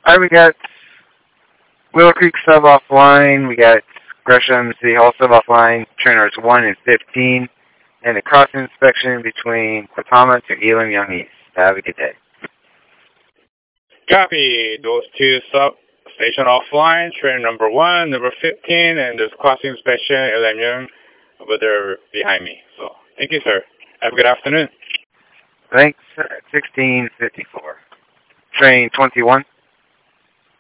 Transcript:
Alright, we got Willow Creek sub offline. We got Gresham City Hall sub offline. Trainers 1 and 15. And a crossing inspection between Quatama to Elam Young East. Have a good day. Copy. Those two station offline. Train number 1, number 15, and there's crossing inspection, Elam Young, over there behind me. So, thank you, sir. Have a good afternoon. Thanks. 1654. Train 21.